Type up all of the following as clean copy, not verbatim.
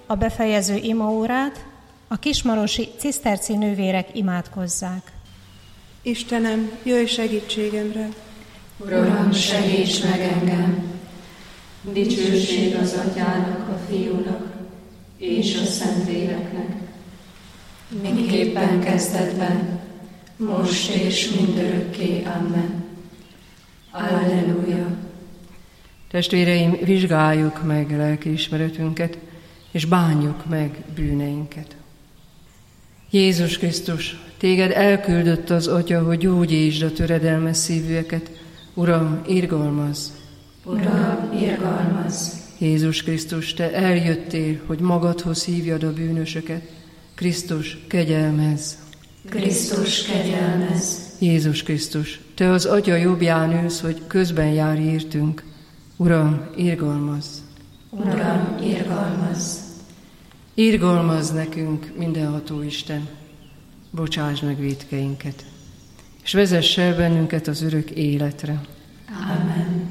a befejező imaórát a kismarosi ciszterci nővérek imádkozzák. Istenem, jöjj segítségemre! Uram, segíts meg engem! Dicsőség az Atyának, a Fiúnak és a Szentléleknek, miképpen kezdetben, most és mindörökké. Amen. Alleluja! Testvéreim, vizsgáljuk meg lelkiismeretünket, és bánjuk meg bűneinket. Jézus Krisztus, téged elküldött az Atya, hogy gyógyítsd a töredelmes szívűeket. Uram, irgalmazz! Uram, irgalmazz! Jézus Krisztus, te eljöttél, hogy magadhoz hívjad a bűnösöket. Krisztus, kegyelmezz! Krisztus, kegyelmezz! Jézus Krisztus, te az Atya jobbján ülsz, hogy közben járj értünk. Uram, irgalmazz! Uram, irgalmazz! Irgalmazz nekünk, mindenható Isten, bocsásd meg vétkeinket, és vezess el bennünket az örök életre. Amen.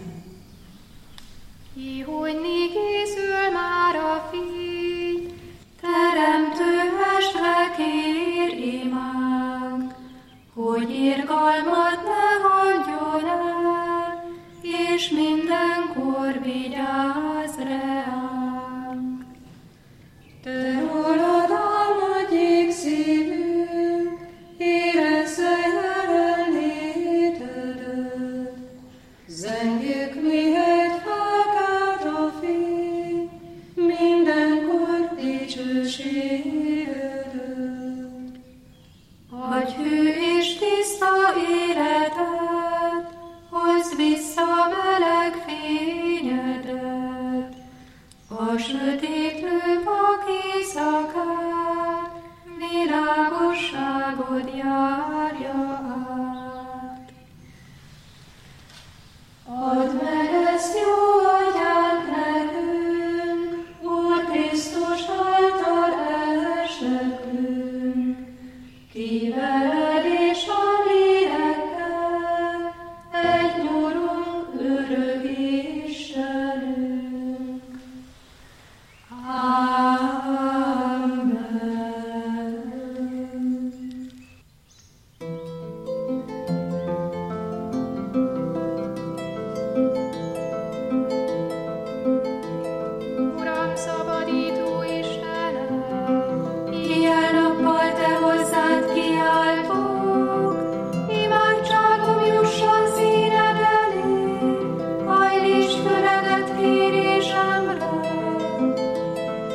Ihojni készül már a fény, teremtő mestre kér imánk, hogy irgalmat ne hagyjon el, és mindenkor vigyázz reánk. Te rólad álmodjék szívünk, érezze jelenlétedet. Zengjük mihelyt felkelt a fény, mindenkor dicsőségedet. Adj hű és tiszta életet, hozd vissza meleg fényedet. A sötétlőbb éjszakát, világosságod járja át. Add meg ezt jó atyánk nekünk, Úr Krisztus által esnekünk. Ki veled és a lélekkel, egy Úrunk, örök Istenünk. Amen. Uram, szabadító Istenem, éjjel-nappal te hozzád kiáltok, imádságom jusson színed elé, hajlítsd füledet kérésemre.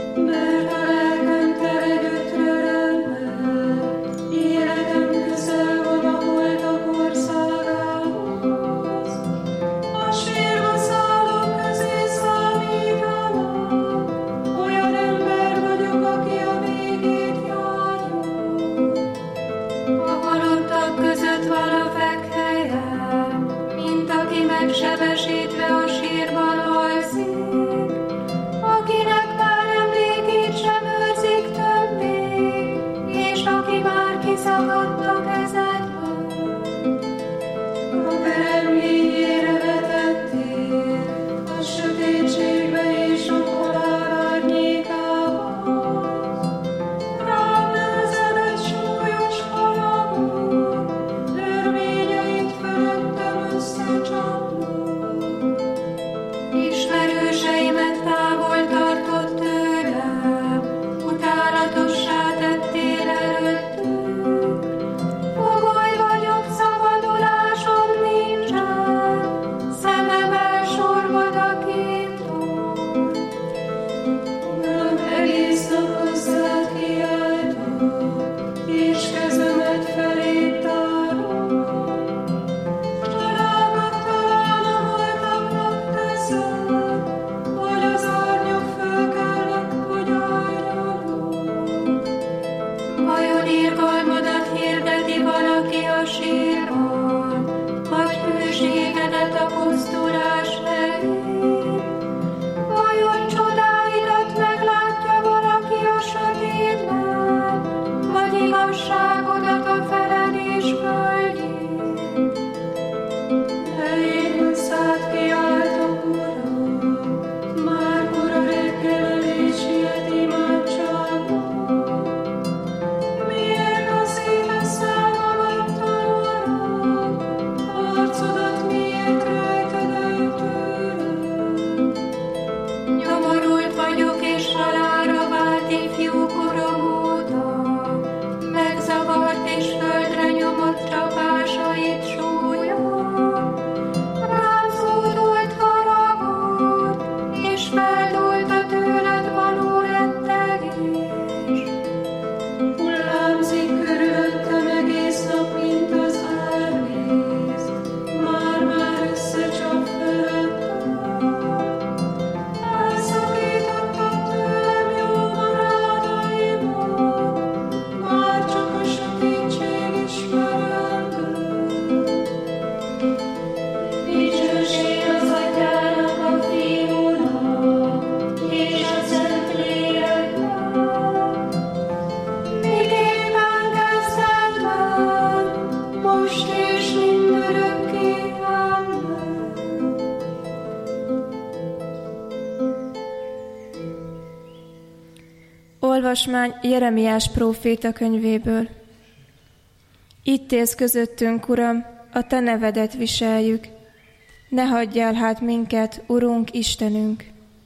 Olvasmány Jeremiás próféta könyvéből. Itt élsz közöttünk, Uram, a Te nevedet viseljük. Ne hagyjál hát minket, Urunk, Istenünk!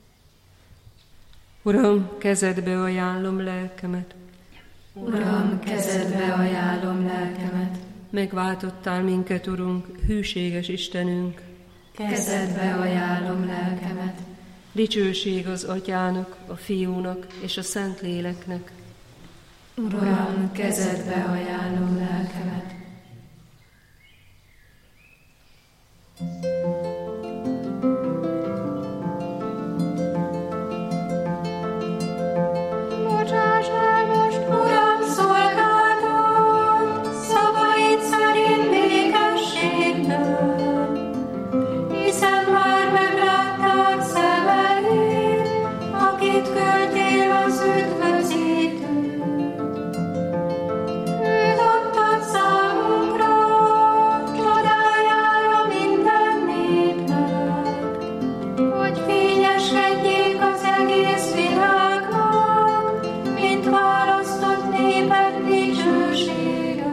Uram, kezedbe ajánlom lelkemet. Uram, kezedbe ajánlom lelkemet. Megváltottál minket, Urunk, hűséges Istenünk. Kezedbe ajánlom lelkemet. Dicsőség az Atyának, a Fiúnak és a Szentléleknek. Uram, kezedbe ajánlom lelkemet. Bocsáss el most, Uram, szolgálatot, szavaid szerint békességben, hiszen már meglátták szemeid, akit küldtél az üdvözítőt. Őt adtad számunkra, csodájára minden népnek, hogy fényeskedjék az egész világnak, mint választott néped dicsősége.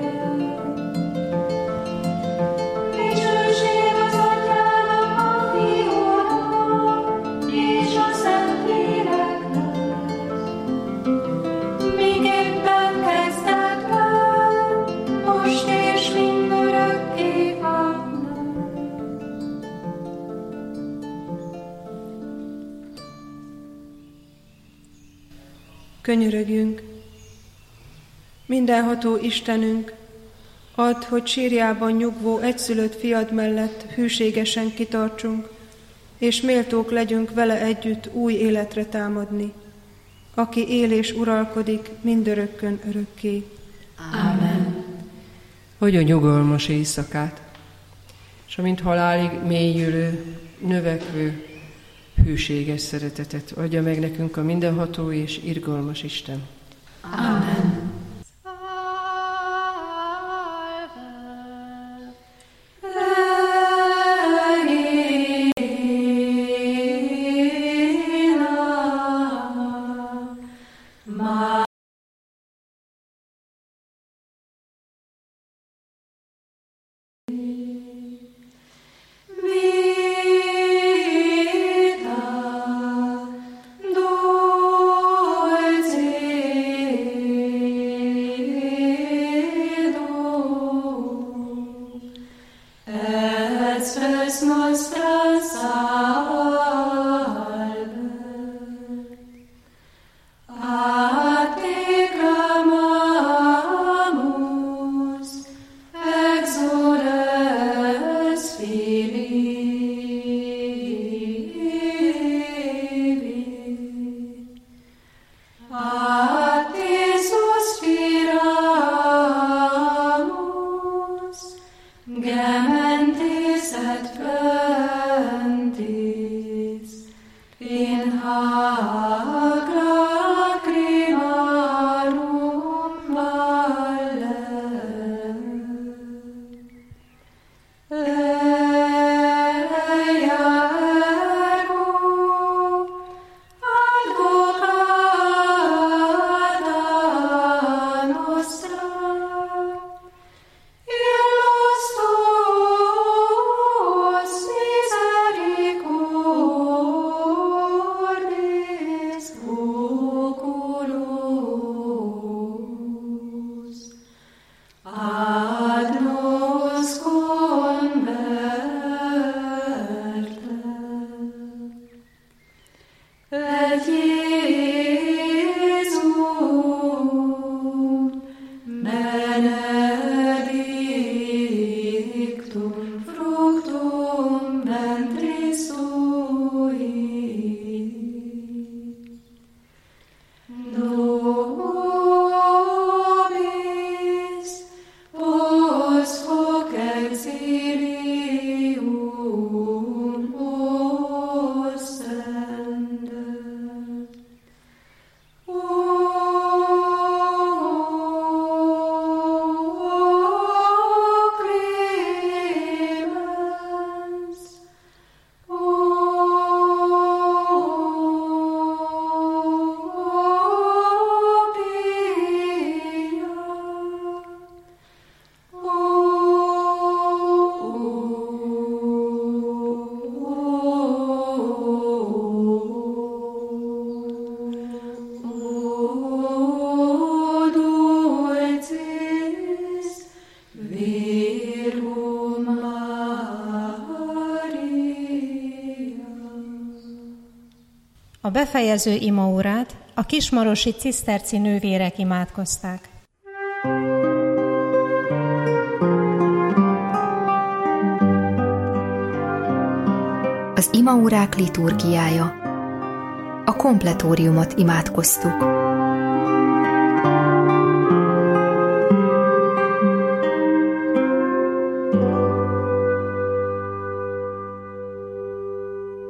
Dicsőség az Atyának, a Fiúnak és a Szentléleknek, miképpen kezdetben, most és mindörökké vannak. Könyörögjünk! Mindenható Istenünk, add, hogy sírjában nyugvó egyszülött fiad mellett hűségesen kitartsunk, és méltók legyünk vele együtt új életre támadni, aki él és uralkodik mindörökkön örökké. Ámen. Adja nyugalmas éjszakát, és amint halálig mélyülő, növekvő, hűséges szeretetet adja meg nekünk a mindenható és irgalmas Isten. Ámen. A befejező imaórát a kismarosi ciszterci nővérek imádkozták. Az imaórák liturgiája. A kompletóriumot imádkoztuk.